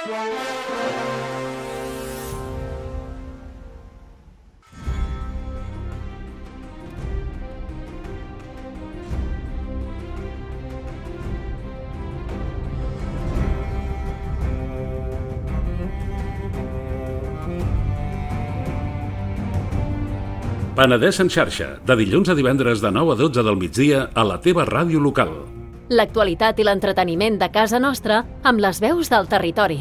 Penedès en xarxa, de dilluns a divendres de 9 a 12 del migdia a la teva ràdio local. L'actualitat i l'entreteniment de casa nostra amb les veus del territori.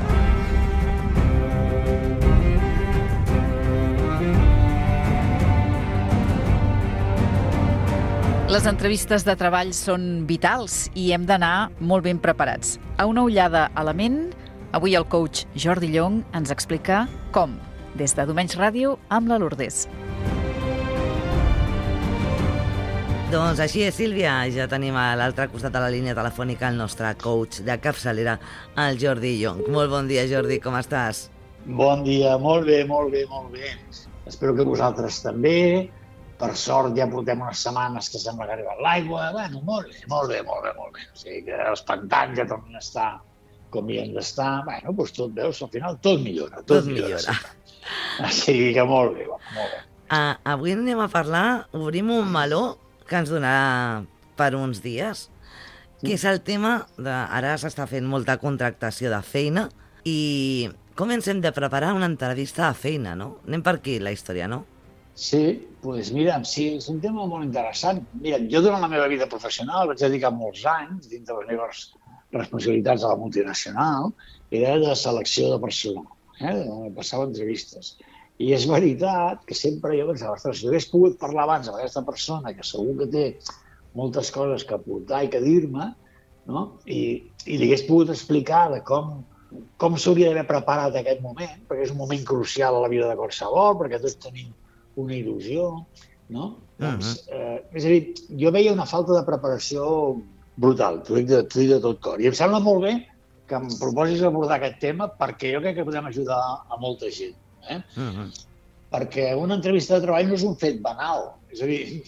Les entrevistes de treball són vitals i hem d'anar molt ben preparats. A una ullada a la ment, avui el coach Jordi Llong ens explica com, des de Domenys Ràdio amb la Lourdes. Doncs així és, Sílvia. Ja tenim a l'altre costat de la línia telefònica el nostre coach de capçalera, el Jordi Llong. Molt bon dia, Jordi, com estàs? Bon dia, molt bé, molt bé, molt bé. Espero que vosaltres també. Per sort ja portem unes setmanes que sembla que ha arribat l'aigua. Bueno, molt bé, molt bé, molt bé, molt bé. O sigui que els pantans ja tornen a estar com hi han d'estar. Bueno, doncs tot, veus, al final tot millora. Tot millora. O sigui que molt bé, molt bé. Avui anem a parlar, obrim un meló que ens donarà per uns dies, que és el tema de... Ara s'està fent molta contractació de feina i com ens hem de preparar una entrevista de feina, no? Anem per aquí, la història, no? Sí, doncs mira, sí, és un tema molt interessant. Mira, jo durant la meva vida professional vaig dedicar molts anys, dins de les meves responsabilitats a la multinacional, era de selecció de personal, on passava entrevistes. I és veritat que sempre jo pensava, ostres, si hagués pogut parlar abans amb aquesta persona, que segur que té moltes coses que aportar i que dir-me, no? I li hagués pogut explicar de com s'hauria d'haver preparat aquest moment, perquè és un moment crucial a la vida de qualsevol, perquè tots tenim una il·lusió, no? Doncs, és a dir, jo veia una falta de preparació brutal, t'ho dic de tot cor. I em sembla molt bé que em proposis abordar aquest tema perquè jo crec que podem ajudar a molta gent. Perquè una entrevista de treball no és un fet banal, és a dir,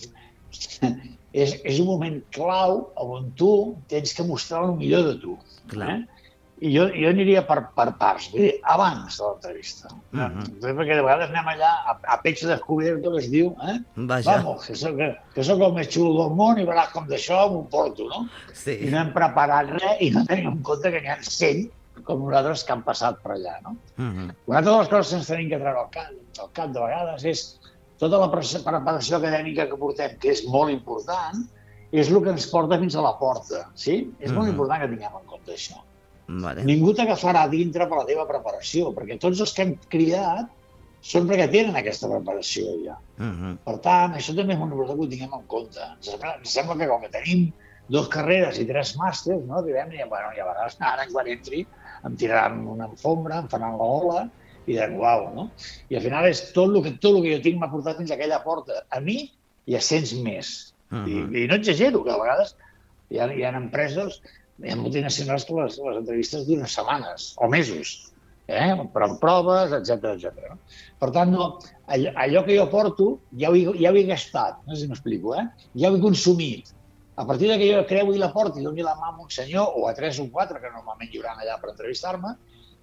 és un moment clau on tu tens que mostrar el millor de tu. I jo aniria per parts, vull dir, abans de l'entrevista. Perquè de vegades anem allà a pecho descobierto, que es diu, vamos, que soc el més xulo del món i veràs com d'això m'ho porto, no? I no hem preparat res i no tenim en compte que n'hi ha 100 com nosaltres que han passat per allà, no? Una altra de les coses que ens tenim que treure al cap de vegades és tota la preparació acadèmica que portem, que és molt important, és el que ens porta fins a la porta, sí? És molt important que tinguem en compte això. Ningú t'agafarà dintre per la teva preparació, perquè tots els que hem cridat són perquè tenen aquesta preparació ja. Per tant, això també és molt important que ho tinguem en compte. Ens sembla que com que tenim 2 carreres i 3 màsters, no? Arribem i, bueno, ja veuràs, ara quan entri em tiraran una alfombra, em faran l'ola i diran, uau, no? I al final és tot el que jo tinc m'ha portat fins a aquella porta, a mi i a cents més. I no exagero, que a vegades hi ha empreses, hi ha multinacionals que les entrevistes duren setmanes o mesos, però amb proves, etcètera. Per tant, allò que jo porto ja ho he gastat, no sé si m'explico, ja ho he consumit. A partir que jo creu i la porto i doni la mà a un senyor, o a 3 o 4, que normalment hi haurà allà per entrevistar-me,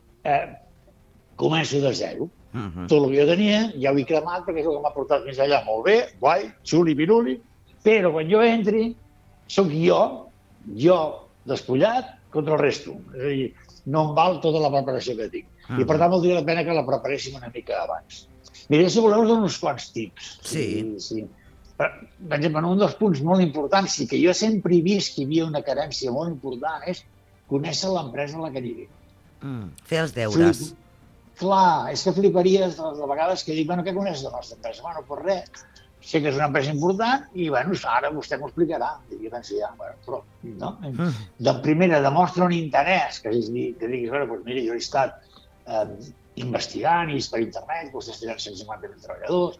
començo de zero. Tot el que jo tenia ja ho he cremat perquè és el que m'ha portat fins allà. Molt bé, guai, xuli, piruli, però quan jo entri, sóc jo despullat contra el resto. És a dir, no em val tota la preparació que tinc. I per tant valdria la pena que la preparéssim una mica abans. Mira, si voleu us dono uns quants tips. Sí. Per exemple, un dels punts molt importants i que jo sempre he vist que hi havia una carència molt important és conèixer l'empresa a la que aniré. Fer els deures. Clar, és que fliparies de vegades que dic, bueno, què coneixes de la nostra empresa? Bueno, pues res, sé que és una empresa important i, bueno, ara vostè m'ho explicarà. I jo penso, ja, bueno, però, no? De primera, demostra un interès, que diguis, bueno, doncs mira, jo he estat investigant i per internet, vostès tenen 150.000 treballadors,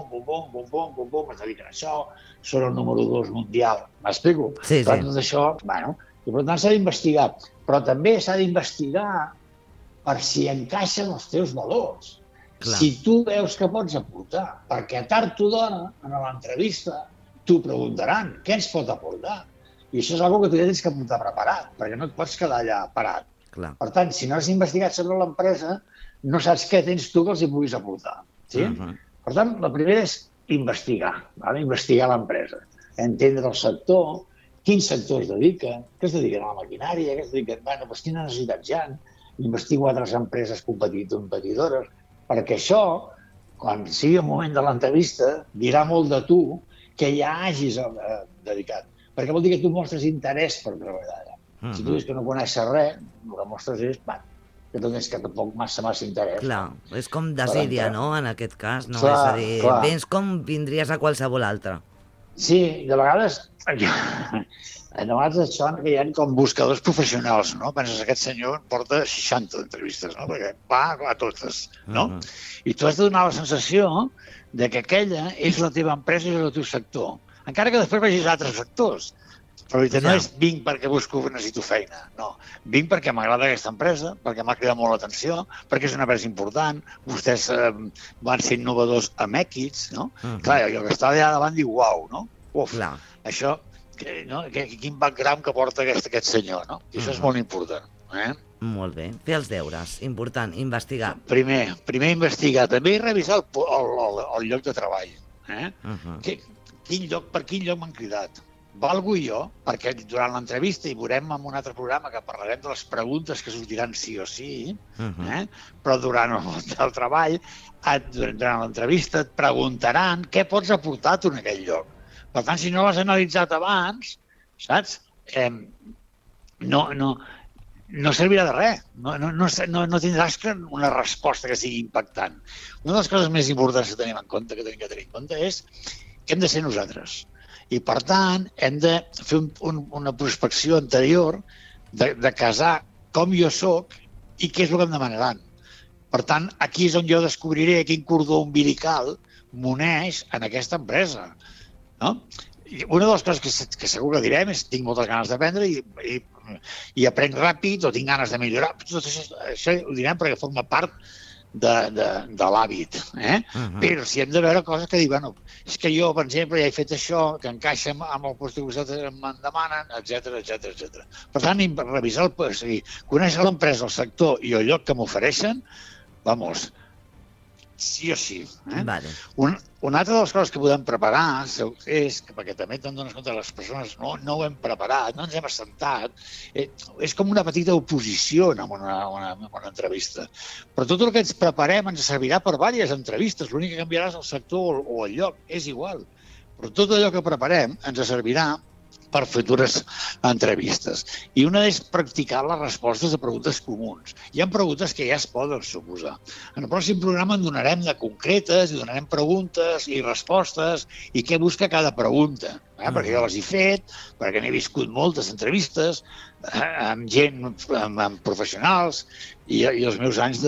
es dediquen a això, són el número 2 mundial. M'explico? Sí. Tot això, bueno, i per tant s'ha d'investigar. Però també s'ha d'investigar per si encaixen els teus valors. Clar. Si tu veus que pots aportar, perquè tard o d'hora, en l'entrevista, t'ho preguntaran, què ens pot aportar? I això és una cosa que tu ja tens que aportar preparat, perquè no et pots quedar allà parat. Clar. Per tant, si no has investigat sobre l'empresa, no saps què tens tu que els hi puguis aportar. Sí? Per tant, la primera és investigar, vale? Investigar l'empresa, entendre el sector, quin sector es dedica, què es dediquen a la maquinària, què es dediquen, doncs quines necessitats hi ha, investigo altres empreses competidores, perquè això, quan sigui el moment de l'entrevista, dirà molt de tu que ja hagis dedicat. Perquè vol dir que tu mostres interès per treballar allà. Si tu dius que no coneixes res, el que mostres és que tu tens que tampoc massa interès. Clar, és com desídia, no?, en aquest cas. No? És a dir, vens com vindries a qualsevol altre. Sí, de vegades et sona que hi ha com buscadors professionals, no? Penses, aquest senyor porta 60 entrevistes, no? Perquè va a totes, no? I tu has de donar la sensació de que aquella és la teva empresa i és el teu sector. Encara que després vagis a altres sectors. Però no és vinc perquè necessito feina, no. Vinc perquè m'agrada aquesta empresa, perquè m'ha cridat molt l'atenció, perquè és una empresa important, vostès van ser innovadors amb èxits, no? Clar, el que està allà davant diu, uau, no? Uf, això, quin background que porta aquest senyor, no? I això és molt important. Molt bé. Fer els deures. Important. Investigar. Primer investigar. També revisar el lloc de treball. Per quin lloc m'han cridat? Valgo jo, perquè durant l'entrevista, i veurem en un altre programa que parlarem de les preguntes que sortiran sí o sí, però durant el treball, durant l'entrevista, et preguntaran què pots aportar tu en aquell lloc. Per tant, si no l'has analitzat abans, saps? No servirà de res. No tindràs una resposta que sigui impactant. Una de les coses més importants que tenim que tenir en compte és que hem de ser nosaltres. I, per tant, hem de fer una prospecció anterior de casar com jo soc i què és el que em demanaran. Per tant, aquí és on jo descobriré quin cordó umbilical m'uneix en aquesta empresa. No? I una de les coses que segur que direm és tinc moltes ganes d'aprendre i aprenc ràpid o tinc ganes de millorar. Tot això ho direm perquè forma part de l'hàbit. Però si hem de veure coses que diuen, és que jo, per exemple, ja he fet això, que encaixa amb el post que vosaltres em demanen, etc. Per tant, revisar conèixer l'empresa, el sector i el lloc que m'ofereixen, vamos, sí o sí. Vale. Una altra de les coses que podem preparar és, perquè també te'n dones compte que les persones no ho hem preparat, no ens hem assentat, és com una petita oposició en una entrevista. Però tot el que ens preparem ens servirà per diverses entrevistes, l'únic que canviarà és el sector o el lloc, és igual. Però tot allò que preparem ens servirà per futures entrevistes. I una és practicar les respostes a preguntes comuns. Hi ha preguntes que ja es poden suposar. En el pròxim programa en donarem de concretes, i donarem preguntes i respostes i què busca cada pregunta. Perquè jo les he fet, perquè n'he viscut moltes entrevistes amb gent, amb professionals i els meus anys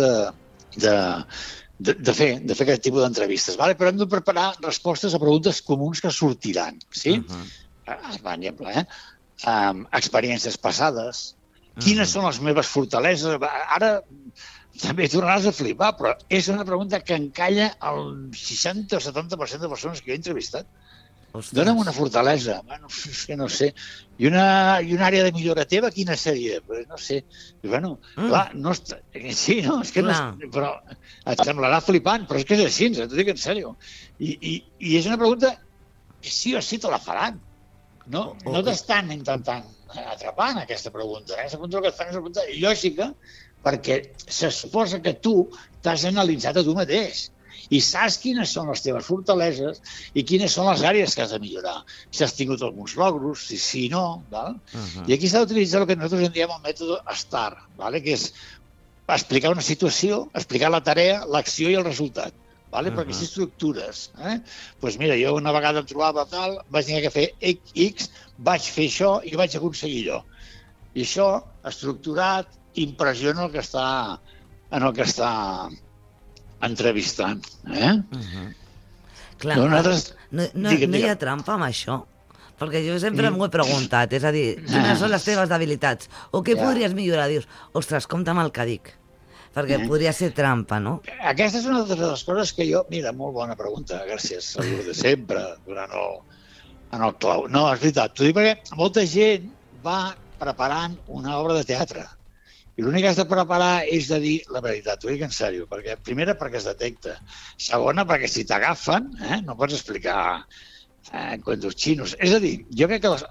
de fer aquest tipus d'entrevistes. Però hem de preparar respostes a preguntes comuns que sortiran. Sí? Per exemple, experiències passades, quines són les meves fortaleses. Ara també tornaràs a flipar, però és una pregunta que encalla el 60 o 70% de persones que he entrevistat. Dóna'm una fortalesa. És que no sé. I una àrea de millora teva, quina seria? No sé. Clar, sí, no? És que no... Però et semblarà flipant, però és que és així, t'ho dic en sèrio. I és una pregunta que sí o sí te la faran. No t'estan intentant atrapar en aquesta pregunta. Aquesta pregunta el que et fan és una pregunta lògica perquè se suposa que tu t'has analitzat a tu mateix i saps quines són les teves fortaleses i quines són les àrees que has de millorar. Si has tingut alguns logros, si no... I aquí s'ha d'utilitzar el que nosaltres en diem el mètode STAR, que és explicar una situació, explicar la tarea, l'acció i el resultat. Perquè si estructures, doncs mira, jo una vegada em trobava tal, vaig tenir que fer X, vaig fer això i vaig aconseguir allò. I això, estructurat, impressiona el que està entrevistant. Clar, no hi ha trampa amb això? Perquè jo sempre m'ho he preguntat, és a dir, quines són les teves debilitats? O què podries millorar? Dius, ostres, compta amb el que dic. Perquè podria ser trampa, no? Aquesta és una de les coses que jo... Mira, molt bona pregunta, gràcies, de sempre, durant el clau. No, és veritat, t'ho dic perquè molta gent va preparant una obra de teatre. I l'únic que has de preparar és de dir la veritat, ho dic en sèrio, primera, perquè es detecta. Segona, perquè si t'agafen, no pots explicar cuentos xinos. És a dir, jo crec que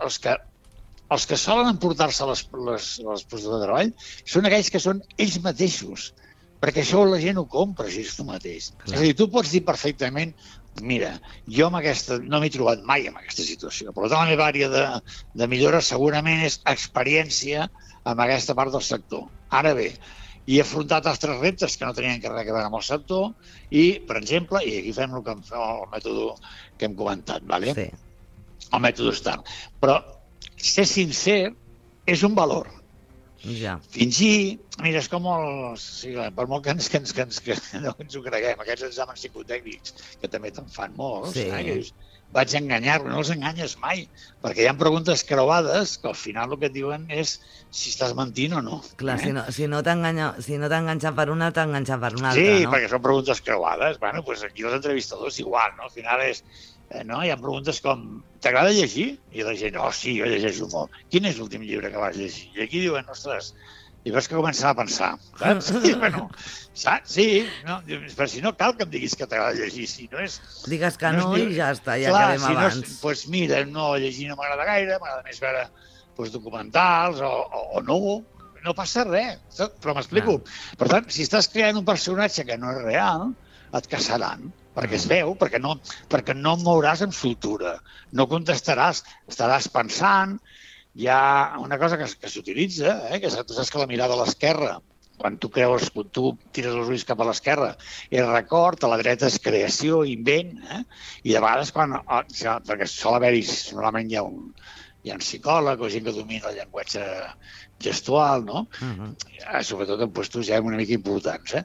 els que solen emportar-se les posicions de treball són aquells que són ells mateixos, perquè això la gent ho compra, si és tu mateix. Clar. És a dir, tu pots dir perfectament, mira, jo no m'he trobat mai en aquesta situació, però la meva àrea de millora segurament és experiència en aquesta part del sector. Ara bé, he afrontat altres reptes que no tenien res a veure amb el sector i, per exemple, i aquí fem el mètode que hem comentat, ¿vale? Sí. El mètode STAR. Però ser sincer és un valor. Ja. Fingir, mira, és com per molt que no ens ho creguem, aquests exàmens psicotècnics, que també te'n fan molts, que vaig enganyar-lo, no els enganyes mai, perquè hi ha preguntes creuades que al final el que et diuen és si estàs mentint o no. Clar, si no t'enganxa per una, t'enganxa per una altra, sí, no? perquè són preguntes creuades. Bueno, doncs aquí els entrevistadors igual, no? Al final és... No? Hi ha preguntes com, t'agrada llegir? I la gent, sí, jo llegeixo molt. Quin és l'últim llibre que vas llegir? I aquí diuen, ostres, i veus que comencen a pensar, saps? I, bueno, saps? Sí, no, però si no cal que em diguis que t'agrada llegir, si no és... Digues que no i ja està, ja acabem abans. Doncs mira, no, llegir no m'agrada gaire, m'agrada més veure documentals o no passa res, però m'explico. Per tant, si estàs creant un personatge que no és real, et caçaran, perquè es veu, perquè no mouràs amb soltura, no contestaràs, estaràs pensant. Hi ha una cosa que s'utilitza, que tu saps que la mirada a l'esquerra, quan tu tires els ulls cap a l'esquerra, és record, a la dreta és creació, invent, i de vegades perquè sol haver-hi, normalment hi ha un psicòleg o gent que domina el llenguatge gestual, no? Sobretot en puestos ja una mica importants.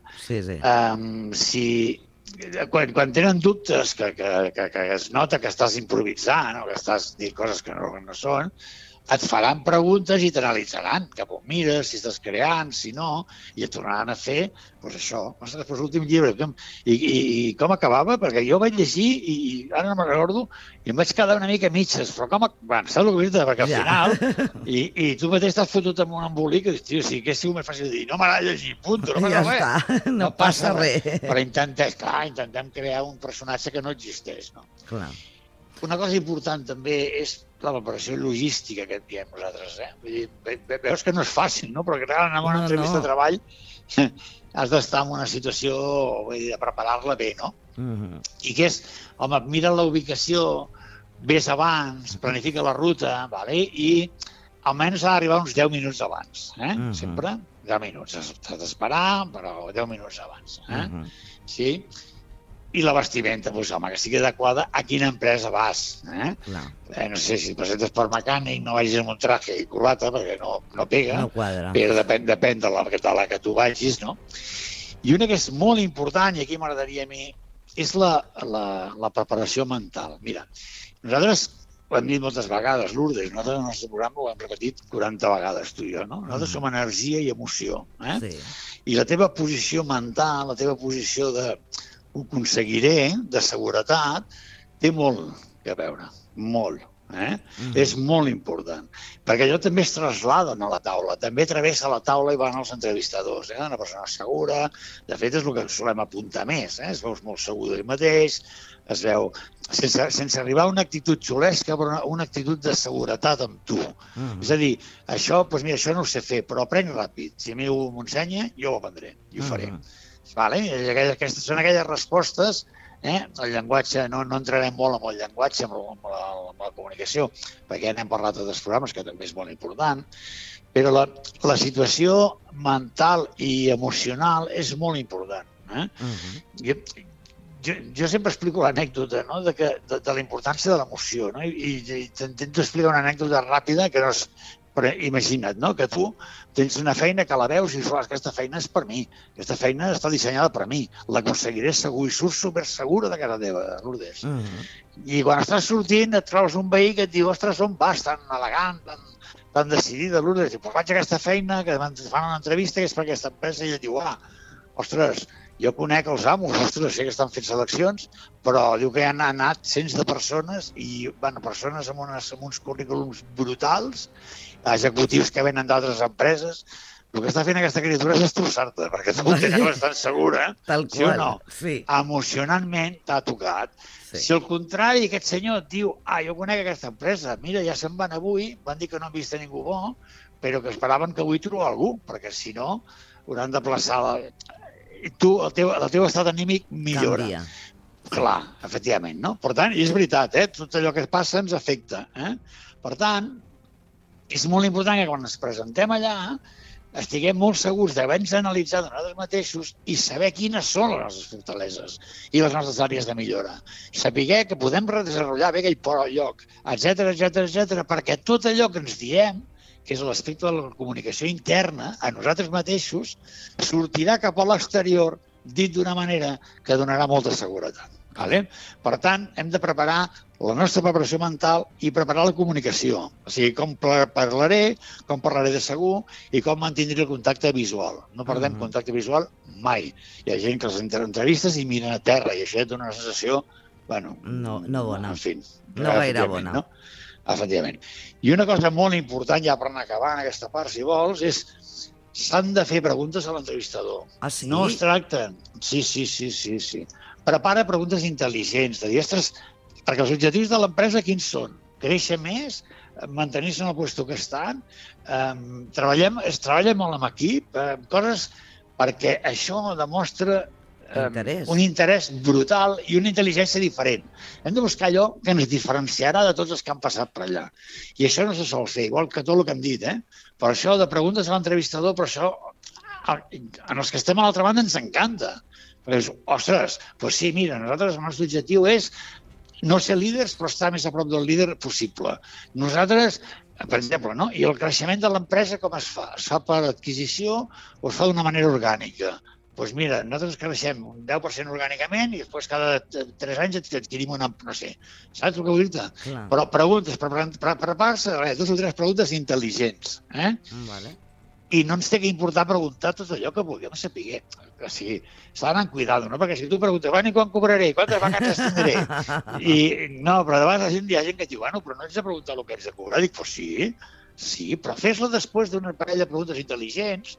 Sí. Quan tenen dubtes que es nota que estàs improvisant o que estàs dient coses que no són, et faran preguntes i t'analitzaran cap on mires, si estàs creant, si no, i et tornaran a fer, doncs això. Ostres, doncs l'últim llibre, i com acabava? Perquè jo vaig llegir, i ara no me'n recordo, i em vaig quedar una mica mitges, però com... Bueno, saps el que dir? Perquè al final, i tu mateix t'has fotut amb un embolic, i dius, tio, si hagués sigut més fàcil de dir, no m'agrada llegir, punt, no passa res. Ja està, no passa res. Però intentem crear un personatge que no existeix, no? Clar. Una cosa important també és la preparació logística que et diem nosaltres. Vull dir, veus que no és fàcil, no? Però que en una entrevista de treball has d'estar en una situació, vull dir, de preparar-la bé, no? I que és, home, mira la ubicació, ves abans, planifica la ruta, i almenys ha d'arribar uns 10 minuts abans. Sempre 10 minuts. Has d'esperar, però 10 minuts abans. Sí? I la vestimenta, doncs, home, que sigui adequada a quina empresa vas. No sé, si et presentes per mecànic, no vagis amb un traje i corbata, perquè no pega. No quadra. Però depèn de la que tu vagis, no? I una que és molt important, i aquí m'agradaria a mi, és la preparació mental. Mira, nosaltres ho hem dit moltes vegades, Lourdes, nosaltres en el nostre programa ho hem repetit 40 vegades, tu i jo, no? Nosaltres som energia i emoció. I la teva posició mental, la teva posició de ho aconseguiré, de seguretat, té molt a veure, molt. És molt important, perquè allò també es traslada a la taula, també travessa la taula i van els entrevistadors. Una persona segura, de fet és el que solem apuntar més, es veu molt segur d'ell mateix, es veu sense arribar a una actitud xulesca, però una actitud de seguretat amb tu. És a dir, això no ho sé fer, però aprenc ràpid. Si a mi m'ho ensenya, jo ho aprendré i ho faré. Aquestes són aquelles respostes. El llenguatge, no entrarem molt en el llenguatge, amb la comunicació, perquè ja n'hem parlat d'altres programes, que també és molt important, però la situació mental i emocional és molt important. Jo sempre explico l'anècdota de la importància de l'emoció, i t'intento explicar una anècdota ràpida que no és... Però imagina't, que tu tens una feina que la veus i dius, aquesta feina és per mi, aquesta feina està dissenyada per mi, l'aconseguiré segur i surts supersegura de casa teva, Lourdes. I quan estàs sortint et trobes un veí que et diu, ostres, on vas, tan elegant, tan decidida, Lourdes, i vaig a aquesta feina, que fan una entrevista, que és per aquesta empresa, i et diu, ostres, jo conec els amos, ostres, sé que estan fent seleccions, però diu que han anat cents de persones, i persones amb uns currículums brutals, executius que venen d'altres empreses, el que està fent aquesta criatura és destrossar-te, perquè tu tens bastant segura, Tal sí o qual, no? sí. Emocionalment t'ha tocat. Sí. Si al contrari aquest senyor et diu jo conec aquesta empresa, mira, ja se'n van avui, van dir que no han vist a ningú bo, però que esperaven que avui trobar algú, perquè si no hauran de plaçar tu, el teu estat anímic millora. Canvia. Clar, efectivament, no? Per tant, i és veritat, tot allò que passa ens afecta. Per tant, és molt important que quan ens presentem allà estiguem molt segurs d'haver-nos analitzat nosaltres mateixos i saber quines són les nostres fortaleses i les nostres àrees de millora. Saber que podem desenvolupar bé aquell lloc, etc, perquè tot allò que ens diem, que és l'aspecte de la comunicació interna, a nosaltres mateixos, sortirà cap a l'exterior dit d'una manera que donarà molta seguretat. Vale? Per tant, hem de preparar la nostra preparació mental i preparar la comunicació. O sigui, com parlaré, com parlaré de segur i com mantindré el contacte visual. No perdem contacte visual mai. Hi ha gent que els entrevistes i miren a terra i això et dona una sensació, bueno... No bona. En fi. No gaire bona. No? Efectivament. I una cosa molt important, ja per anar acabant aquesta part, si vols, és s'han de fer preguntes a l'entrevistador. Ah, sí? No es tracta... Sí. Prepara preguntes intel·ligents, de dir, ostres, perquè els objectius de l'empresa quins són? Créixer més? Mantenir-se en el lloc que estan? Es treballa molt en equip? Coses perquè això demostra un interès brutal i una intel·ligència diferent. Hem de buscar allò que ens diferenciarà de tots els que han passat per allà. I això no se sol fer, igual que tot el que hem dit. Per això de preguntes a l'entrevistador, per això en els que estem a l'altra banda ens encanta. Perquè dius, ostres, doncs sí, mira, nosaltres el nostre objectiu és no ser líders, però estar més a prop del líder possible. Nosaltres, per exemple, no? I el creixement de l'empresa com es fa? Es fa per adquisició o es fa d'una manera orgànica? Doncs mira, nosaltres creixem un 10% orgànicament i després cada 3 anys adquirim una... No sé, saps el que vull dir-te? Però preguntes, prepara-se 2 o 3 preguntes intel·ligents. Vale. I no ens té que importar preguntar tot allò que vulguem saber. O sigui, s'ha d'anar amb cuidado, no? Perquè si tu preguntes, i quan cobraré? Quantes vacances tindré? No, però de vegades hi ha gent que diu, però no ets de preguntar el que ets de cobrar. Dic, pues sí, però fes-lo després d'una parella de preguntes intel·ligents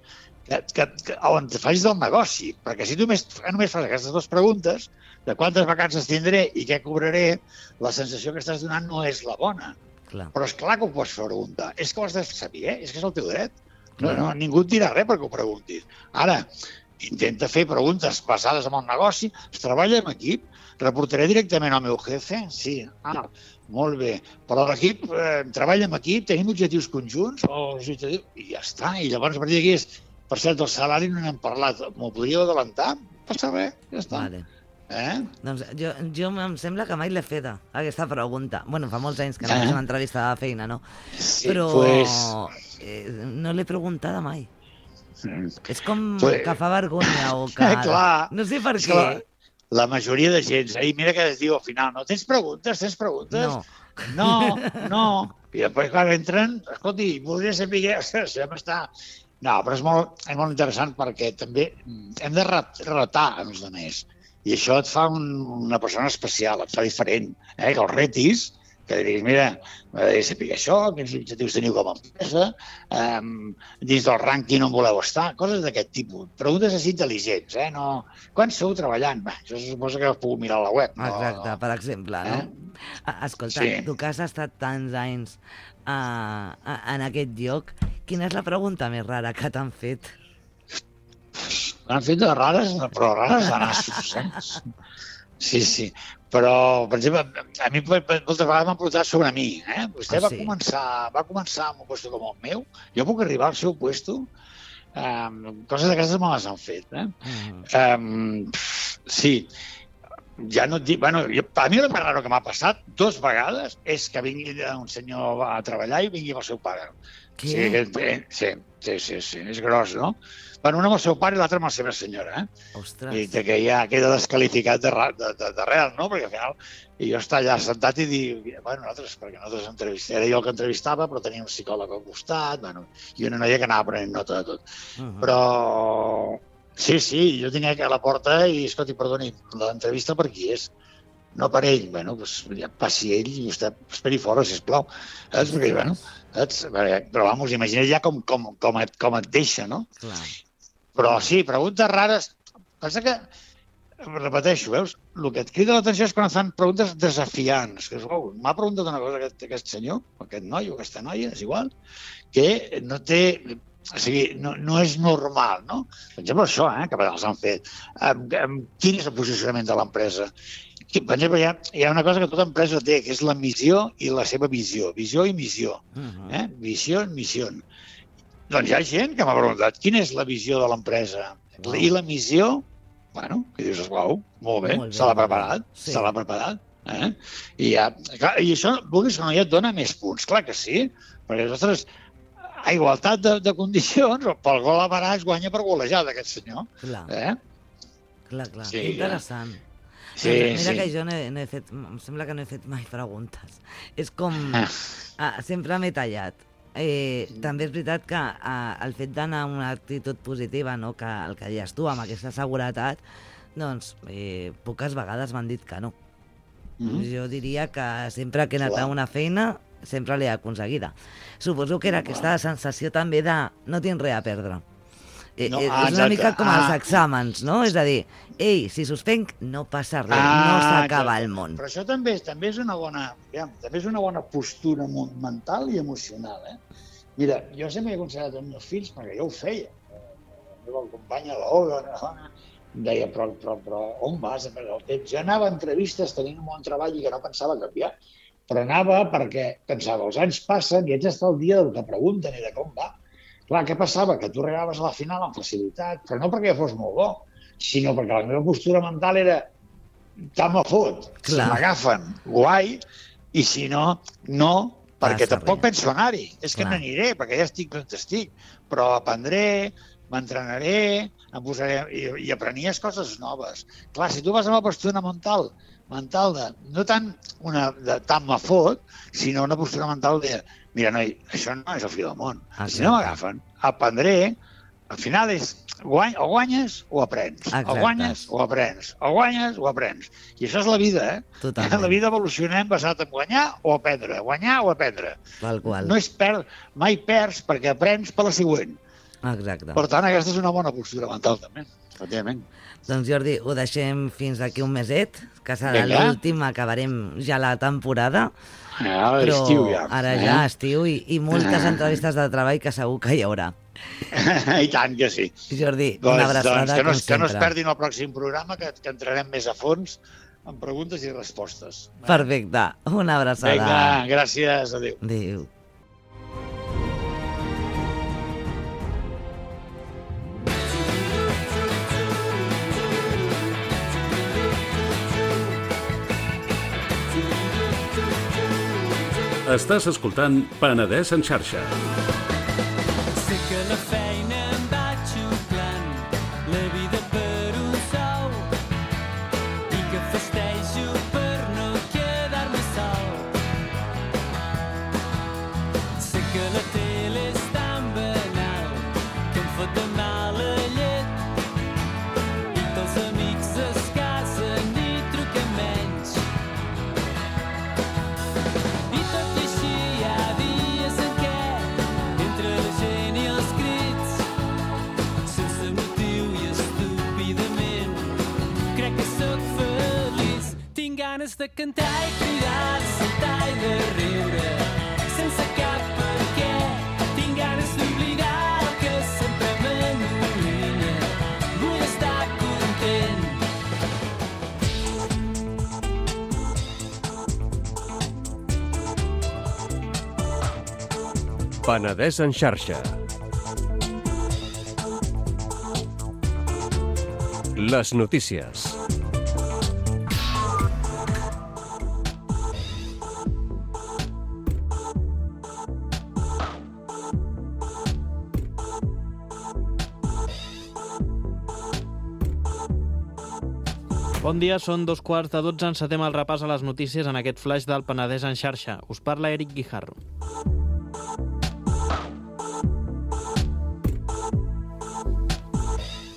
on te facis del negoci. Perquè si tu només fas aquestes 2 preguntes, de quantes vacances tindré i què cobraré, la sensació que estàs donant no és la bona. Però és clar que ho pots preguntar. És que ho has de saber, és que és el teu dret. No, ningú et dirà res perquè ho preguntis. Ara, intenta fer preguntes basades en el negoci, es treballa en equip, reportaré directament al meu jefe? Sí, molt bé. Però l'equip treballa en equip, tenim objectius conjunts, i ja està. I llavors a partir d'aquí és, per cert, del salari no n'hem parlat. M'ho podríeu adelantar? No passa res, ja està. Doncs jo em sembla que mai l'he feta, aquesta pregunta. Bueno, fa molts anys que no faig una entrevista de feina, no? Però no l'he preguntada mai. És com que fa vergonya o que... Clar, no sé per què. La majoria de gent, mira que es diu al final, no, tens preguntes? No. I després quan entren, escolti, voldria saber què... Ostres, ja m'està... No, però és molt interessant perquè també hem de retar els altres. I això et fa una persona especial, et fa diferent. Que els retis, que diguis, mira, m'agradaria saber això, quins objectius teniu com a empresa, dins del rànquing on voleu estar, coses d'aquest tipus. Preguntes així intel·ligents, no? Quan sou treballant? Això se suposa que ho puc mirar a la web. Exacte, per exemple, no? Escolta, tu que has estat tants anys en aquest lloc, quina és la pregunta més rara que t'han fet? L'han fet de rares, però rares de nassos. Sí. Però, per exemple, a mi moltes vegades m'han preguntat sobre mi. Vostè va començar amb un lloc com el meu? Jo puc arribar al seu lloc? Coses d'aquestes me les han fet. Sí. Ja no et dic... Bueno, a mi el més raro que m'ha passat 2 vegades és que vingui un senyor a treballar i vingui amb el seu pare. Què? Sí, és gros, no? Bueno, una amb el seu pare i l'altra amb la seva senyora. Ostres. I que ja queda desqualificat de real, no? Perquè al final jo està allà sentat i dic, bueno, nosaltres era jo el que entrevistava, però tenia un psicòleg al costat, i una noia que anava prenent nota de tot. Però sí, jo tenia que a la porta i, escolti, perdoni, l'entrevista per qui és? no per ell, bueno, doncs ja passi ell i vostè esperi fora, sisplau. Perquè, bueno, però vamos, imagina't ja com et deixa, no? Clar. Però sí, preguntes rares. Pensa que, repeteixo, veus? El que et crida l'atenció és quan et fan preguntes desafiants. Que m'ha preguntat una cosa aquest senyor, aquest noi o aquesta noia, és igual, que no té... O sigui, no és normal, no? Per exemple, això, que els han fet. Quin és el posicionament de l'empresa? Per exemple, hi ha una cosa que tota empresa té, que és la missió i la seva visió. Visió i missió. Visió i missió. Doncs hi ha gent que m'ha preguntat quina és la visió de l'empresa i la missió. Bueno, que dius, uau, molt bé, se l'ha preparat, se l'ha preparat. I això, vulguis que no, ja et dona més punts. Clar que sí, perquè nosaltres... A igualtat de condicions, pel gol a Barà es guanya per golejada, aquest senyor. Clar. Clar. Sí, interessant. Sí, mira que jo no he fet... Em sembla que no he fet mai preguntes. És com... sempre m'he tallat. També és veritat que el fet d'anar amb una actitud positiva, no, que el que deies tu, amb aquesta seguretat, doncs poques vegades m'han dit que no. Jo diria que sempre que he anat a una feina... sempre l'he aconseguida. Suposo que era aquesta sensació també de no tinc res a perdre. És una mica com els exàmens, no? És a dir, si suspenc, no passa res, no s'acaba el món. Però això també és una bona postura mental i emocional. Mira, jo sempre he aconsellat als meus fills, perquè jo ho feia. La meva companya, l'Olga, em deia, però on vas a perdre el temps? Jo anava a entrevistes tenint un bon treball i que no pensava canviar. Però anava perquè pensava, els anys passen i ets estar al dia del que pregunten i de com va. Clar, què passava? Que tu arribaves a la final amb facilitat, però no perquè fos molt bo, sinó perquè la meva postura mental era tant me fot, si m'agafen, guai, i si no, no, perquè tampoc penso anar-hi. És que no aniré, perquè ja estic on estic, però aprendré, m'entrenaré, em posaré i aprenies coses noves. Clar, si tu vas amb la postura mental de, no tant una de tant me fot, sinó una postura mental de, mira, noi, això no és el fi del món. Si no m'agafen, aprendré, al final és o guanyes o aprens. O guanyes o aprens. O guanyes o aprens. I això és la vida, Totalment. La vida evolucionem basat en guanyar o aprendre. Guanyar o aprendre. Tal qual. No és mai perds perquè aprens per la següent. Exacte. Per tant, aquesta és una bona postura mental, també, efectivament. Doncs Jordi, ho deixem fins d'aquí un meset, que serà l'últim, acabarem ja la temporada, però ara ja estiu i moltes entrevistes de treball que segur que hi haurà. I tant que sí. Jordi, una abraçada com sempre. Que no es perdin el pròxim programa, que entrarem més a fons en preguntes i respostes. Perfecte, una abraçada. Vinga, gràcies, adéu. Adéu. Estàs escoltant Penedès en xarxa. Sé que la feina em va xuclant, la vida per un sou, i que festejo per no quedar-me sol. Sé que la tele és tan banal que em fot de mal a llet, i que els amics es casen i truquen menys. Ganes de cantar i cridar, de saltar i de riure, sense cap per què. Tinc ganes d'oblidar el que sempre m'amoïna. Vull estar content. Penedès en xarxa. Les notícies. Bon dia, són 2:15. Encetem el repàs a les notícies en aquest flash del Penedès en xarxa. Us parla Eric Guijarro.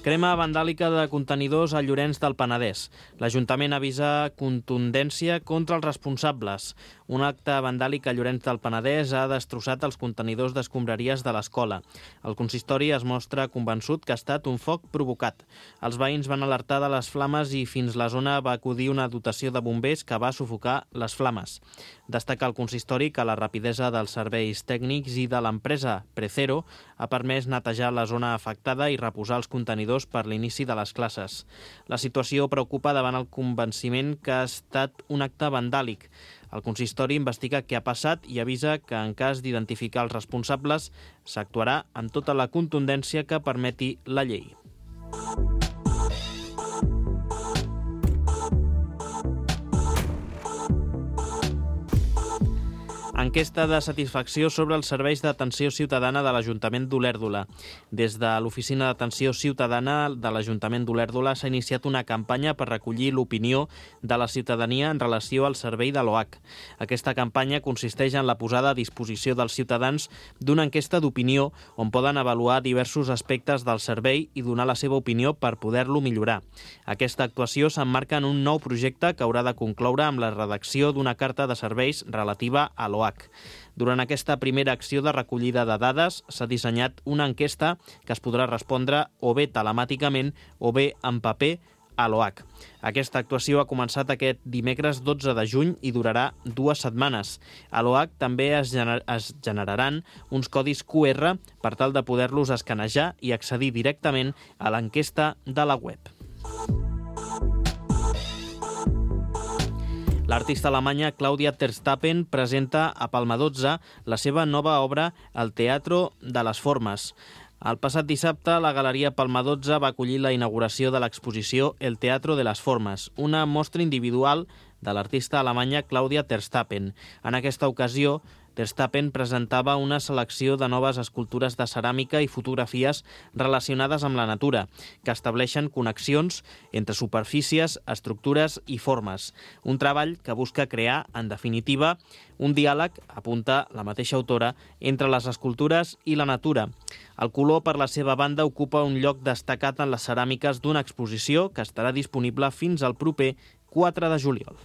Crema vandàlica de contenidors a Llorenç del Penedès. L'Ajuntament avisa contundència contra els responsables. Un acte vandàlic a Llorenç del Penedès ha destrossat els contenidors d'escombraries de l'escola. El consistori es mostra convençut que ha estat un foc provocat. Els veïns van alertar de les flames i fins la zona va acudir una dotació de bombers que va sufocar les flames. Destaca el consistori que la rapidesa dels serveis tècnics i de l'empresa Precero ha permès netejar la zona afectada i reposar els contenidors per l'inici de les classes. La situació preocupa davant el convenciment que ha estat un acte vandàlic. El consistori investiga què ha passat i avisa que en cas d'identificar els responsables s'actuarà amb tota la contundència que permeti la llei. Enquesta de satisfacció sobre els serveis d'atenció ciutadana de l'Ajuntament d'Olèrdola. Des de l'Oficina d'Atenció Ciutadana de l'Ajuntament d'Olèrdola s'ha iniciat una campanya per recollir l'opinió de la ciutadania en relació al servei de l'OAC. Aquesta campanya consisteix en la posada a disposició dels ciutadans d'una enquesta d'opinió on poden avaluar diversos aspectes del servei i donar la seva opinió per poder-lo millorar. Aquesta actuació s'emmarca en un nou projecte que haurà de concloure amb la redacció d'una carta de serveis relativa a l'OAC. Durant aquesta primera acció de recollida de dades s'ha dissenyat una enquesta que es podrà respondre o bé telemàticament o bé en paper a l'OAC. Aquesta actuació ha començat aquest dimecres 12 de juny i durarà 2 setmanes. A l'OAC també es generaran uns codis QR per tal de poder-los escanejar i accedir directament a l'enquesta de la web. L'artista alemanya Claudia Terstappen presenta a Palma 12 la seva nova obra El Teatro de les Formes. El passat dissabte, la Galeria Palma 12 va acollir la inauguració de l'exposició El Teatro de les Formes, una mostra individual de l'artista alemanya Claudia Terstappen. En aquesta ocasió, Terstappen presentava una selecció de noves escultures de ceràmica i fotografies relacionades amb la natura, que estableixen connexions entre superfícies, estructures i formes. Un treball que busca crear, en definitiva, un diàleg, apunta la mateixa autora, entre les escultures i la natura. El color, per la seva banda, ocupa un lloc destacat en les ceràmiques d'una exposició que estarà disponible fins al proper 4 de juliol.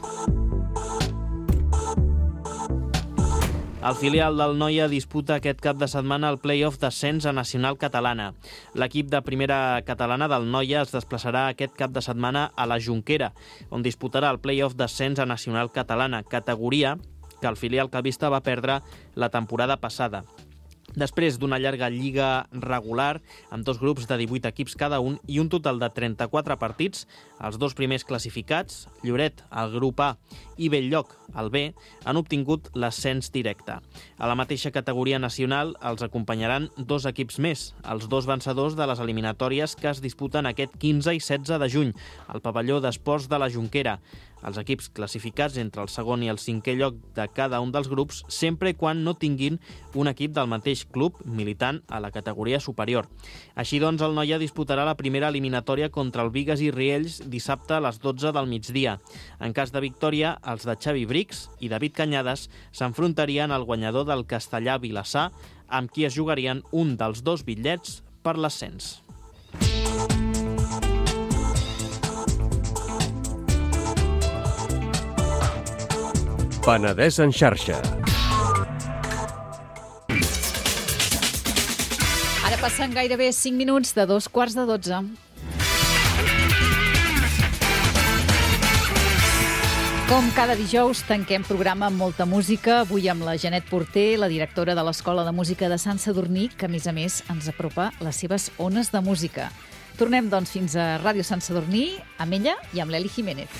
El filial del Noia disputa aquest cap de setmana el play-off d'ascens a Nacional Catalana. L'equip de primera catalana del Noia es desplaçarà aquest cap de setmana a la Jonquera, on disputarà el play-off d'ascens a Nacional Catalana, categoria que el filial calvista va perdre la temporada passada. Després d'una llarga lliga regular, amb 2 grups de 18 equips cada un i un total de 34 partits, els 2 primers classificats, Lloret, el grup A, i Belllloc, el B, han obtingut l'ascens directe. A la mateixa categoria nacional els acompanyaran 2 equips més, els 2 vencedors de les eliminatòries que es disputen aquest 15 i 16 de juny, al pavelló d'esports de la Jonquera. Els equips classificats entre el segon i el 5è lloc de cada un dels grups sempre quan no tinguin un equip del mateix club militant a la categoria superior. Així doncs, el Noia disputarà la primera eliminatòria contra el Bigues i Riells dissabte a les 12 del migdia. En cas de victòria, els de Xavi Brix i David Canyades s'enfrontarien al guanyador del Castellà Vilassar, amb qui es jugarien un dels 2 bitllets per l'ascens. Penedès en xarxa. Ara passen gairebé 5 minuts de 12:15. Com cada dijous, tanquem programa amb molta música. Avui amb la Janet Porter, la directora de l'Escola de Música de Sant Sadurní, que a més ens apropa les seves ones de música. Tornem, doncs, fins a Ràdio Sant Sadurní, amb ella i amb l'Eli Jiménez.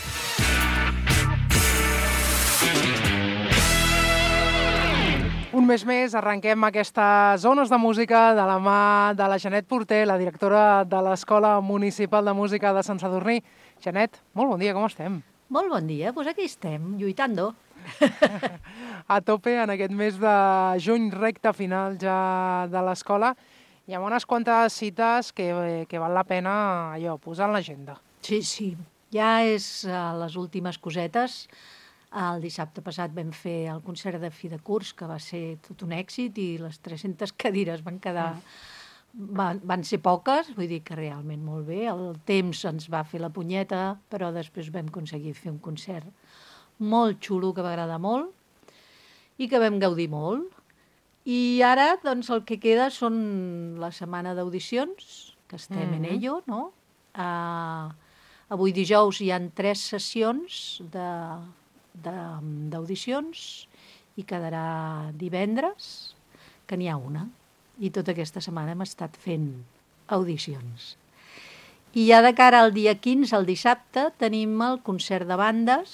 Un mes més arrenquem aquestes zones de música de la mà de la Janet Porter, la directora de l'Escola Municipal de Música de Sant Sadurní. Janet, molt bon dia, com estem? Molt bon dia, doncs aquí estem, lluitando. A tope en aquest mes de juny, recta final ja de l'escola. Hi ha unes quantes cites que val la pena posar en l'agenda. Sí, ja és les últimes cosetes. El dissabte passat vam fer el concert de fi de curs, que va ser tot un èxit, i les 300 cadires van quedar van ser poques, vull dir que realment molt bé. El temps ens va fer la punyeta, però després vam aconseguir fer un concert molt xulo, que va agradar molt, i que vam gaudir molt. I ara, doncs, el que queda són la setmana d'audicions, que estem en ello, no? Avui dijous hi ha 3 sessions d'audicions i quedarà divendres, que n'hi ha una. I tota aquesta setmana hem estat fent audicions. I ja de cara al dia 15, el dissabte, tenim el concert de bandes,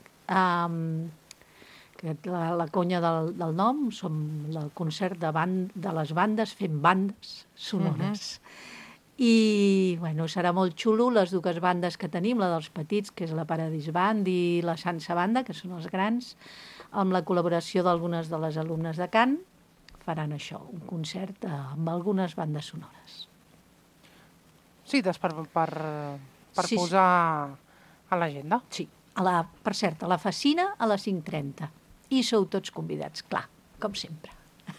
que la conya del nom, som el concert de les bandes fent bandes sonores. I bueno, serà molt xulo, les dues bandes que tenim, la dels petits, que és la Paradis Band, i la Sansa Banda, que són els grans, amb la col·laboració d'algunes de les alumnes de cant, faran això, un concert amb algunes bandes sonores. Cites per posar a l'agenda. Sí, per cert, a la Facina a les 5:30. I sou tots convidats, clar, com sempre.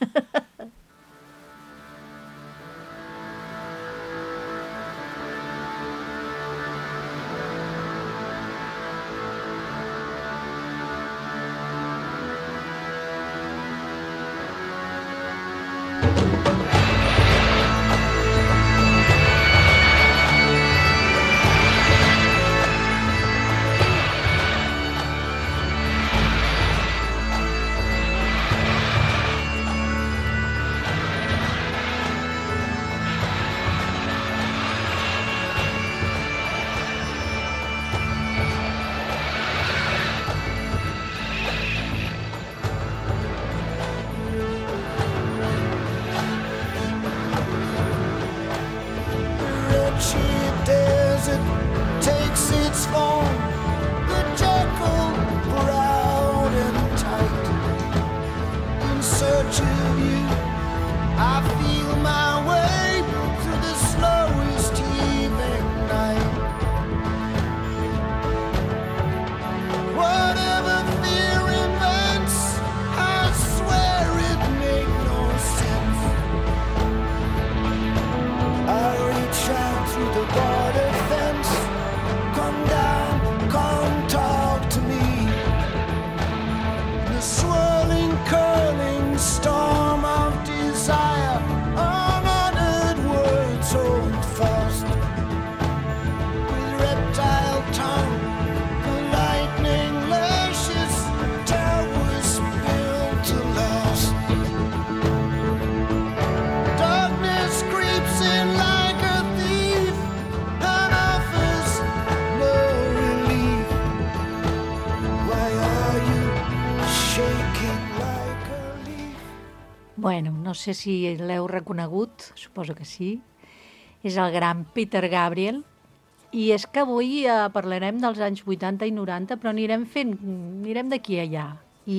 Bueno, no sé si l'heu reconegut, suposo que sí. És el gran Peter Gabriel. I és que avui parlarem dels anys 80 i 90, però anirem d'aquí a allà.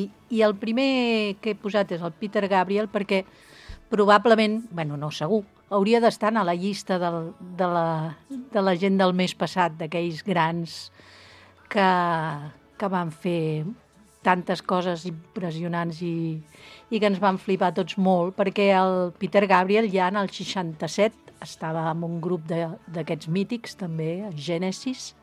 I el primer que he posat és el Peter Gabriel perquè probablement, bueno, no segur, hauria d'estar a la llista de la gent del mes passat, d'aquells grans que van fer tantes coses impressionants i que ens van flipar tots molt, perquè el Peter Gabriel ja en el 67 estava en un grup d'aquests mítics també, Genesis,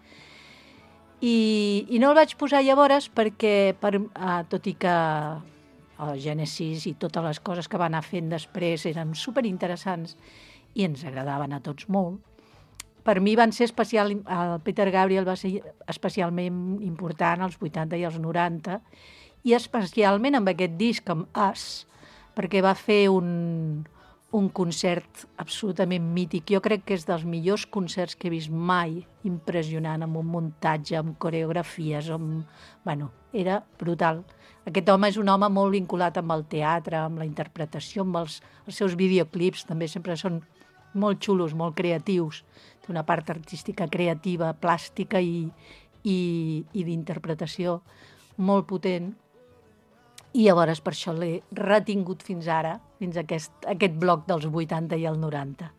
i no el vaig posar llavors perquè, tot i que el Genesis i totes les coses que va anar fent després eren superinteressants i ens agradaven a tots molt, per mi el Peter Gabriel va ser especialment important als 80 i als 90, i especialment amb aquest disc, amb Us, perquè va fer un concert absolutament mític. Jo crec que és dels millors concerts que he vist mai, impressionant, amb un muntatge, amb coreografies, Bueno, era brutal. Aquest home és un home molt vinculat amb el teatre, amb la interpretació, amb els seus videoclips, també sempre són molt xulos, molt creatius. Té una part artística creativa, plàstica i d'interpretació molt potent. I llavors per això l'he retingut fins ara, fins a aquest bloc dels 80 i el 90.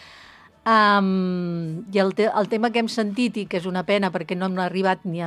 I el tema que hem sentit, i que és una pena perquè no hem arribat ni a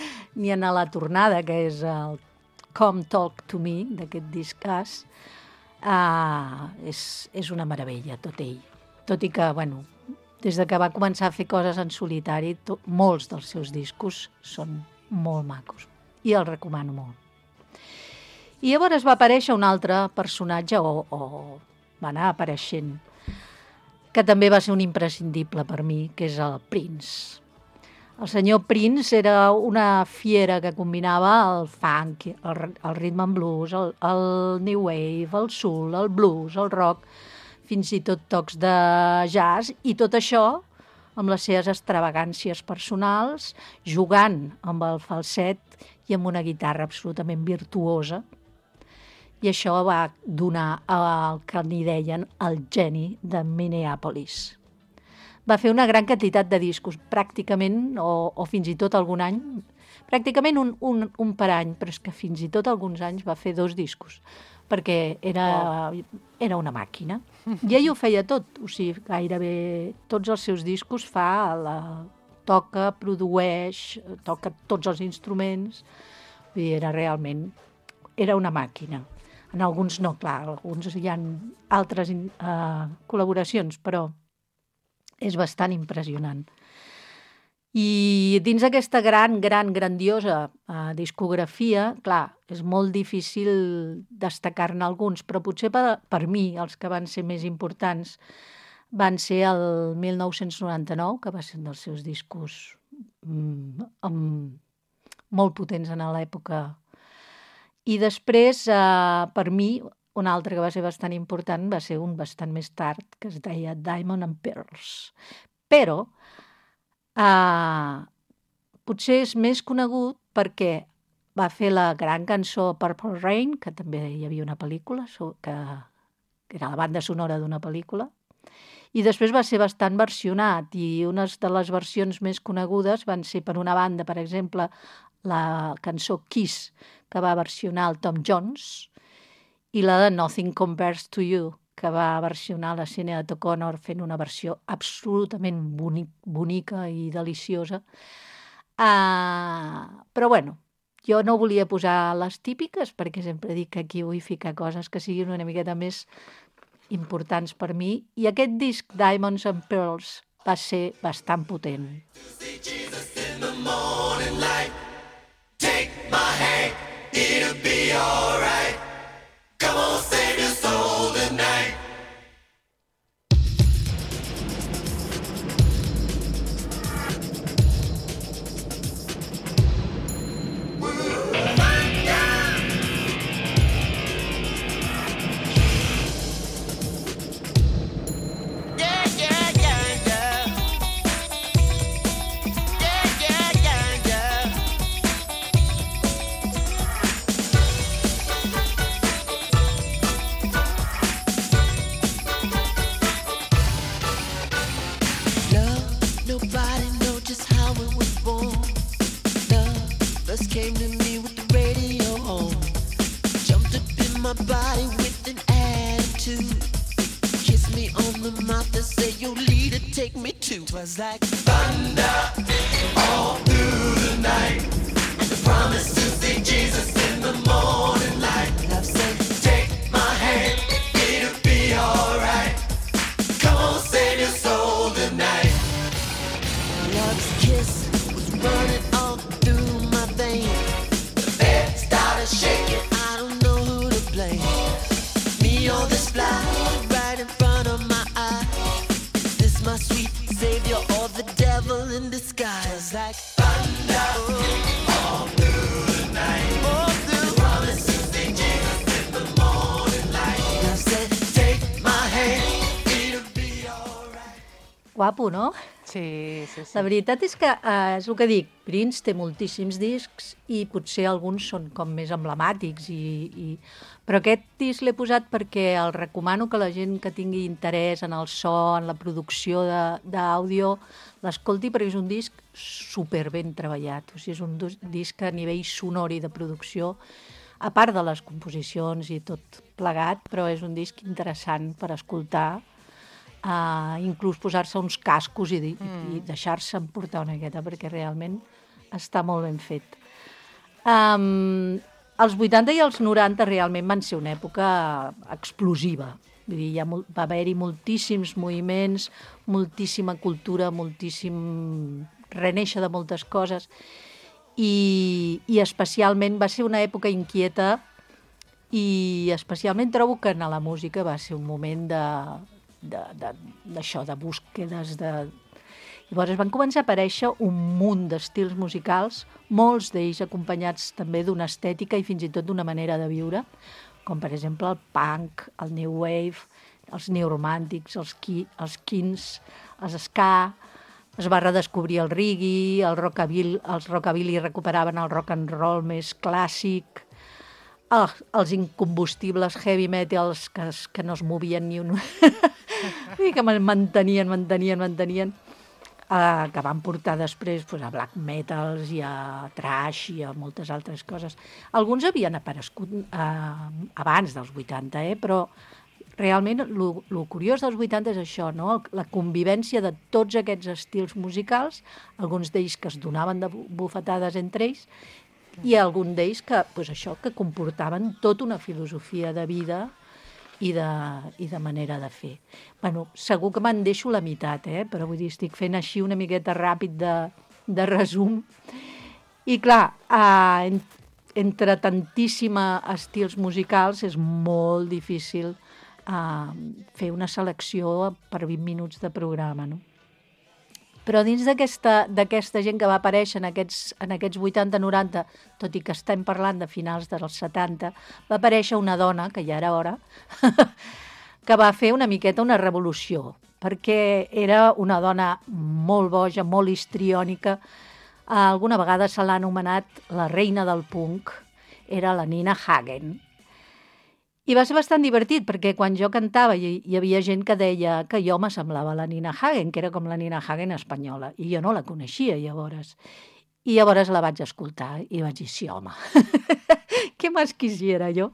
la tornada, que és el Come Talk to Me, d'aquest discàs, és una meravella, tot ell. Tot i que, bueno, des de que va començar a fer coses en solitari, molts dels seus discos són molt macos. I el recomano molt. I llavors va aparèixer un altre personatge, o va anar apareixent, que també va ser un imprescindible per mi, que és el Prince. El senyor Prince era una fiera que combinava el funk, el rhythm and blues, el new wave, el soul, el blues, el rock, fins i tot tocs de jazz, i tot això amb les seves extravagàncies personals, jugant amb el falset i amb una guitarra absolutament virtuosa. I això va donar el que n'hi deien el geni de Minneapolis. Va fer una gran quantitat de discos, pràcticament, o fins i tot algun any, pràcticament un per any, però és que fins i tot alguns anys va fer 2 discos, perquè era una màquina. I ell ho feia tot, o sigui, gairebé tots els seus discos toca, produeix, toca tots els instruments, vull dir, era una màquina. En alguns no, clar, alguns hi ha altres col·laboracions, però és bastant impressionant. I dins d'aquesta grandiosa discografia, clar, és molt difícil destacar-ne alguns, però potser per mi els que van ser més importants van ser el 1999, que va ser un dels seus discos molt potents en l'època. I després, per mi, un altre que va ser bastant important va ser un bastant més tard, que es deia Diamond and Pearls. Però potser és més conegut perquè va fer la gran cançó Purple Rain, que també hi havia una pel·lícula, que era la banda sonora d'una pel·lícula, i després va ser bastant versionat, i unes de les versions més conegudes van ser per una banda, per exemple, la cançó Kiss, que va versionar el Tom Jones, i la de Nothing Compares to You, que va versionar la Sinéad O'Connor fent una versió absolutament bonica i deliciosa. Però bueno, jo no volia posar les típiques, perquè sempre dic que aquí vull ficar coses que siguin una miqueta més importants per mi, i aquest disc Diamonds and Pearls va ser bastant potent. Take my hand, it'll be all right. Come on, save your soul tonight. Was like thunder all through the night. The promise to see Jesus in the morning light. Love said, take my hand, it'll be alright. Come on, save your soul tonight. Love's kiss was running all through my veins. The bed started shaking, I don't know who to blame. Me or this fly right in front of my eye. Is this my sweet Savior or the devil in disguise? Like thunder all through the night. All through the promise to see Jesus in the morning light. Love said, take my hand, it'll be alright. Guapo, no? Sí. La veritat és que, és el que dic, Prince té moltíssims discs i potser alguns són com més emblemàtics, però aquest disc l'he posat perquè el recomano que la gent que tingui interès en el so, en la producció d'àudio, l'escolti, perquè és un disc super ben treballat. O sigui, és un disc a nivell sonor i de producció, a part de les composicions i tot plegat, però és un disc interessant per escoltar, inclús posar-se uns cascos i deixar-se emportar una miqueta, perquè realment està molt ben fet. els 80 i els 90 realment van ser una època explosiva. Vull dir, va haver-hi moltíssims moviments, moltíssima cultura, moltíssim renéixer de moltes coses, i especialment va ser una època inquieta, i especialment trobo que en la música va ser un moment d'això, de búsquedes, Llavors van començar a aparèixer un munt d'estils musicals, molts d'ells acompanyats també d'una estètica i fins i tot d'una manera de viure, com per exemple el punk, el new wave, els neoromàntics, els Kings, els ska. Es va redescobrir el reggae, els rockabilly recuperaven el rock and roll més clàssic, els incombustibles heavy metals que no es movien ni un... I que mantenien, que van portar després a black metals i a thrash i a moltes altres coses. Alguns havien aparegut abans dels 80, però realment el curiós dels 80 és això, no? La convivència de tots aquests estils musicals, alguns d'ells que es donaven de bufetades entre ells, i alguns d'ells que comportaven tota una filosofia de vida i de manera de fer. Bueno, segur que me'n deixo la meitat, però vull dir, estic fent així una miqueta ràpid de resum. I clar, entre tantíssims estils musicals és molt difícil fer una selecció per 20 minuts de programa, no? Però dins d'aquesta gent que va aparèixer en aquests 80-90, tot i que estem parlant de finals dels 70, va aparèixer una dona, que ja era hora, que va fer una miqueta una revolució, perquè era una dona molt boja, molt histriònica. Alguna vegada se l'ha anomenat la reina del punk, era la Nina Hagen. I va ser bastant divertit, perquè quan jo cantava hi havia gent que deia que jo m'assemblava la Nina Hagen, que era com la Nina Hagen espanyola, i jo no la coneixia llavors. I llavors la vaig escoltar i vaig dir, sí, home, què més quisiera jo?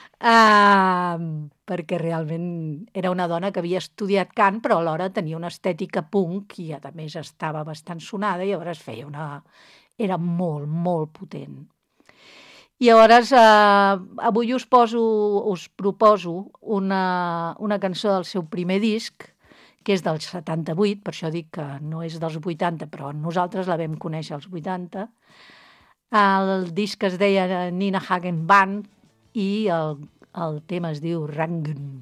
Perquè realment era una dona que havia estudiat cant, però alhora tenia una estètica punk i a més estava bastant sonada i llavors era molt, molt potent. I llavors avui us proposo una cançó del seu primer disc, que és del 78, per això dic que no és dels 80, però nosaltres la vam conèixer als 80. El disc es deia Nina Hagen Band i el tema es diu Rangen.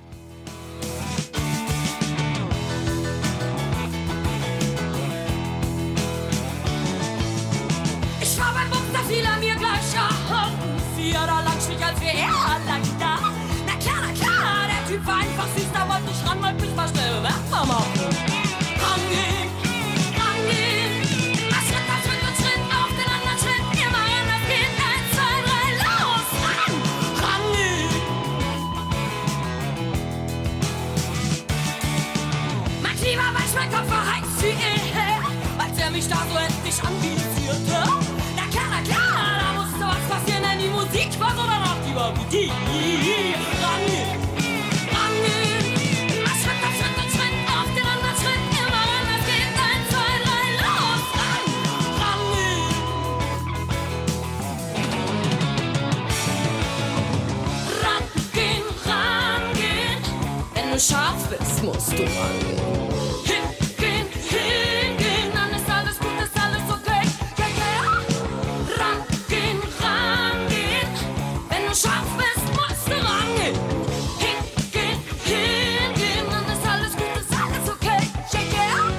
Da latscht mich, als wäre lang da. Na klar, der Typ war einfach süß, da wollte ich ran, wollte mich mal schnell Wärmer machen. Rangehen, Schritt und Schritt auf den anderen Schritt, immer rein, das geht, 1, 2, 3, los, rangehen. Mein Klima weiß, mein Kopf verheizt wie als er mich da so endlich anvisierte. Na klar, da musste was passieren, denn die Musik war so danach, die war wie die. Rangehen, Schritt auf Schritt und Schritt auf den anderen Schritt, immer rein, das geht, 1, 2, 3, los, rangehen. Wenn du scharf bist, musst du rangehen. Scharf bist, musst du rangehen. Hingehen, dann ist alles gut, ist alles okay. Shake it up.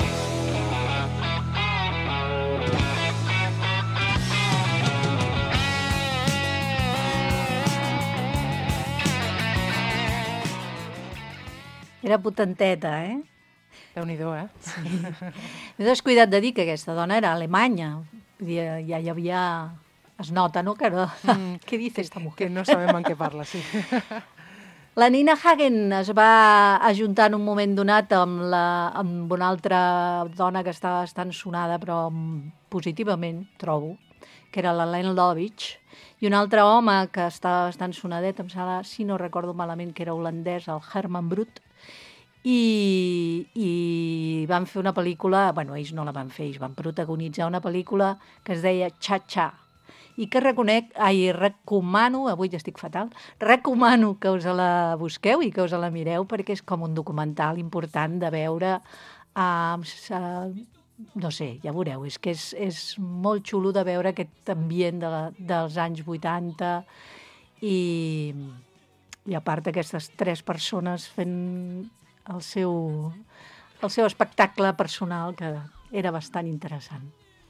Era potenteta, Déu-n'hi-do, Sí. M'he descuidat de dir que aquesta dona era alemanya. Vull dir, ja hi havia... Es nota, no? Que què dice esta mujer? Que no sabem en què parla, sí. La Nina Hagen es va ajuntar en un moment donat amb una altra dona que estava bastant sonada, però positivament, trobo, que era la Len Lovitch, i un altre home que estava bastant sonadet, em sembla, si no recordo malament, que era holandès, el Herman Brood, i van fer una pel·lícula, bueno, ells no la van fer, ells van protagonitzar una pel·lícula que es deia Cha-Cha, i que recomano, avui ja estic fatal, recomano que us la busqueu i que us la mireu perquè és com un documental important de veure, no sé, ja veureu, és que és molt xulo de veure aquest ambient dels anys 80 i a part aquestes 3 persones fent el seu espectacle personal, que era bastant interessant.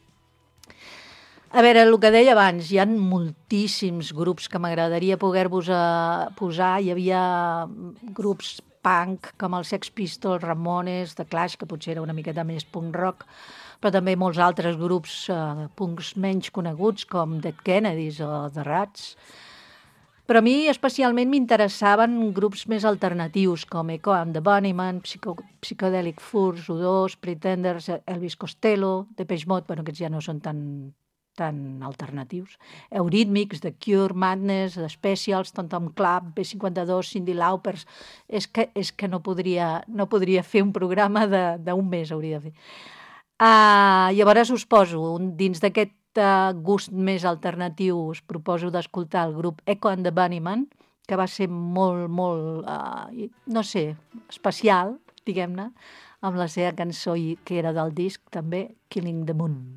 A veure, el que deia abans, hi ha moltíssims grups que m'agradaria poder-vos posar. Hi havia grups punk com els Sex Pistols, Ramones, The Clash, que potser era una miqueta més punk rock, però també molts altres grups punks menys coneguts com Dead Kennedys o The Rats. Però a mi especialment m'interessaven grups més alternatius com Echo and the Bunnymen, Psychedelic Furs, U2, Pretenders, Elvis Costello, Depeche Mode, bueno, aquests ja no són tan alternatius, Eurythmics, The Cure, Madness, The Specials, Tom Tom Club, B52, Cyndi Lauper. És que no podria fer un programa d'un mes, hauria de fer. Llavors us poso, dins d'aquest gust més alternatiu, us proposo d'escoltar el grup Echo and the Bunnymen, que va ser molt, molt, no sé, especial, diguem-ne, amb la seva cançó que era del disc també, Killing the Moon.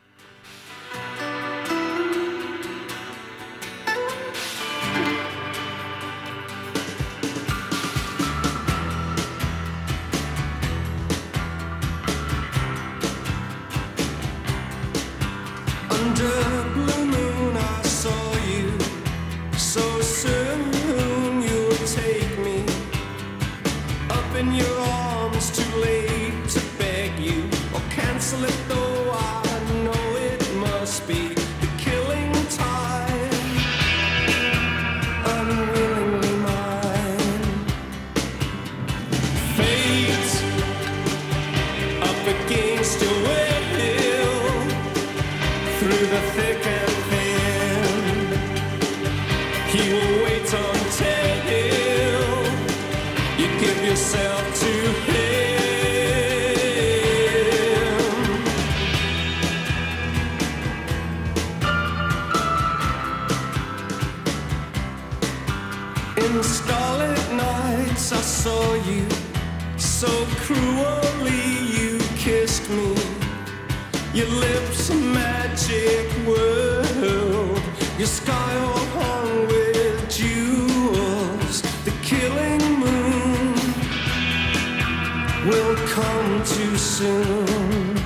Under blue moon I saw you, so soon you'll take me up in your arms, too late to beg you or cancel it, though I know it must be the killing time, unwillingly mine. Fate up against your will, through the thick and thin, he will wait until you give yourself to him. In starlit nights I saw you, so cruelly you kissed me. Your lips a magic world, your sky all hung with jewels. The killing moon will come too soon.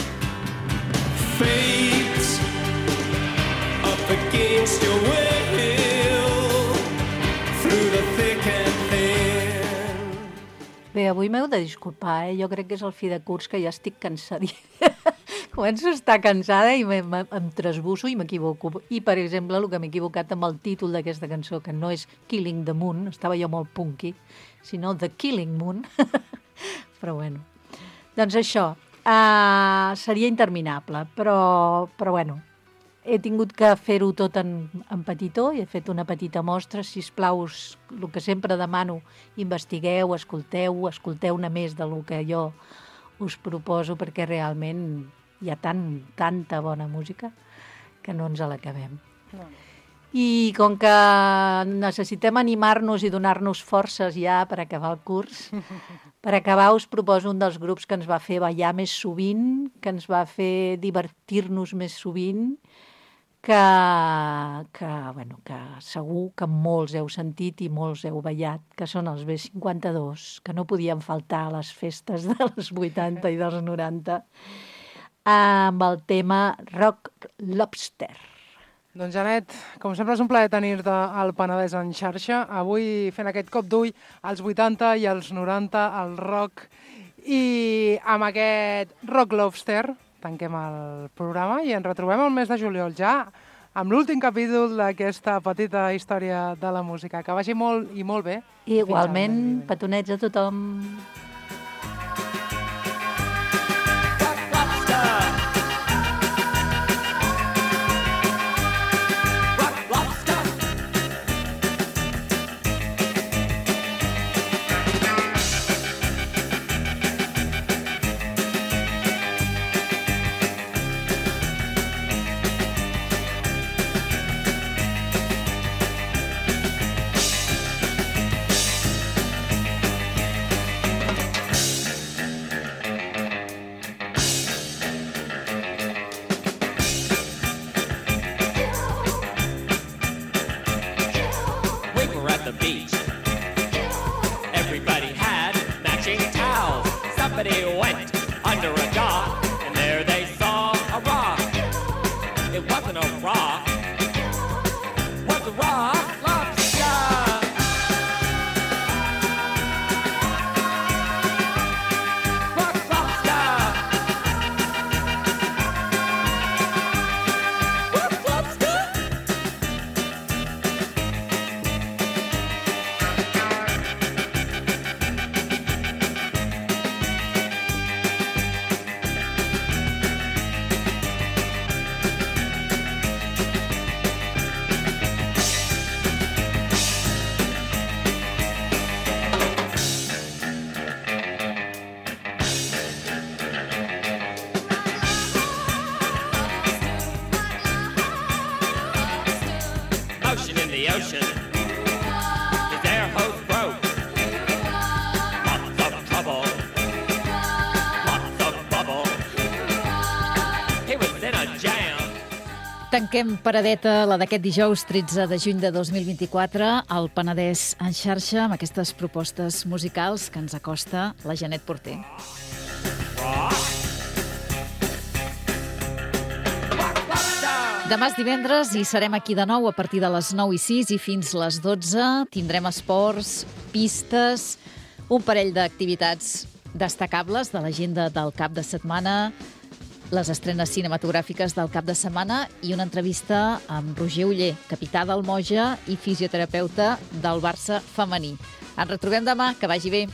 Fate up against your will, through the thick and thin. Bé, avui m'heu de disculpar, Jo crec que és el fi de curs, que ja estic cansadíssima. Començo a estar cansada i em trasbusso i m'equivoco. I, per exemple, el que m'he equivocat amb el títol d'aquesta cançó, que no és Killing the Moon, estava jo molt punky, sinó The Killing Moon. Però bueno. Doncs això, seria interminable, però bueno, he tingut que fer-ho tot en petitó i he fet una petita mostra. Sisplau, el que sempre demano, investigueu, escolteu-ne més del que jo us proposo, perquè realment hi ha tanta bona música que no ens l'acabem. I com que necessitem animar-nos i donar-nos forces ja per acabar el curs, per acabar us proposo un dels grups que ens va fer ballar més sovint, que ens va fer divertir-nos més sovint, que segur que molts heu sentit i molts heu ballat, que són els B52, que no podien faltar a les festes dels 80 i dels 90, amb el tema Rock Lobster. Doncs, Janet, com sempre és un plaer tenir-te al Penedès en xarxa. Avui fent aquest cop d'ull als 80 i als 90, al rock. I amb aquest Rock Lobster tanquem el programa i ens retrobem el mes de juliol ja amb l'últim capítol d'aquesta petita història de la música. Que vagi molt i molt bé. Igualment, petonets a tothom. under a dock, and there they saw a rock. It wasn't a rock, it was a rock lobster. Rock lobster. Rock lobster. Motion in the ocean. His air hose broke. Lots of trouble. Lots of bubble. He was in a jam. Tanquem paradeta, la d'aquest dijous 13 de juny de 2024, al Penedès en xarxa, amb aquestes propostes musicals que ens acosta la Janet Porter. Demà és divendres i serem aquí de nou a partir de les 9:06 i fins les 12. Tindrem esports, pistes, un parell d'activitats destacables de l'agenda del cap de setmana, les estrenes cinematogràfiques del cap de setmana i una entrevista amb Roger Oller, capità del Moja i fisioterapeuta del Barça femení. Ens retrobem demà, que vagi bé.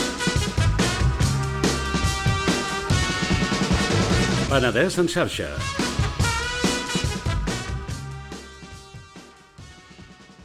Penedès en xarxa.